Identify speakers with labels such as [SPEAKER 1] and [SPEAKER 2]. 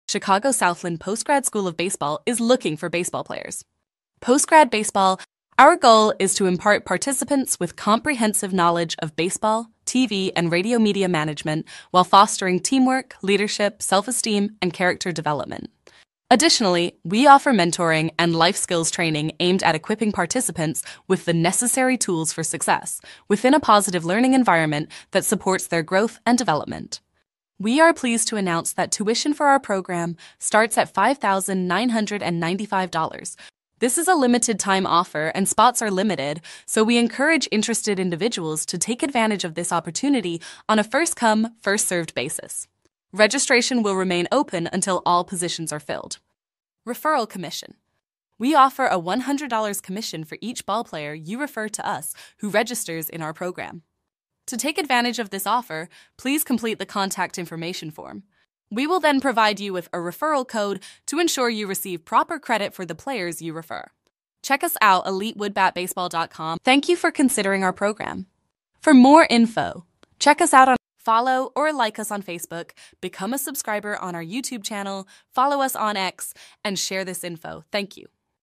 [SPEAKER 1] Chicago Southland Postgrad School of Baseball is looking for baseball players. Postgrad Baseball, our goal is to impart participants with comprehensive knowledge of baseball, TV, and radio media management while fostering teamwork, leadership, self-esteem, and character development. Additionally, we offer mentoring and life skills training aimed at equipping participants with the necessary tools for success within a positive learning environment that supports their growth and development. We are pleased to announce that tuition for our program starts at $5,995. This is a limited time offer and spots are limited, so we encourage interested individuals to take advantage of this opportunity on a first-come, first-served basis. Registration will remain open until all positions are filled. Referral commission. We offer a $100 commission for each ball player you refer to us who registers in our program. To take advantage of this offer, please complete the contact information form. We will then provide you with a referral code to ensure you receive proper credit for the players you refer. Check us out at EliteWoodbatBaseball.com. Thank you for considering our program. For more info, check us out on follow or like us on Facebook, become a subscriber on our YouTube channel, follow us on X, and share this info. Thank you.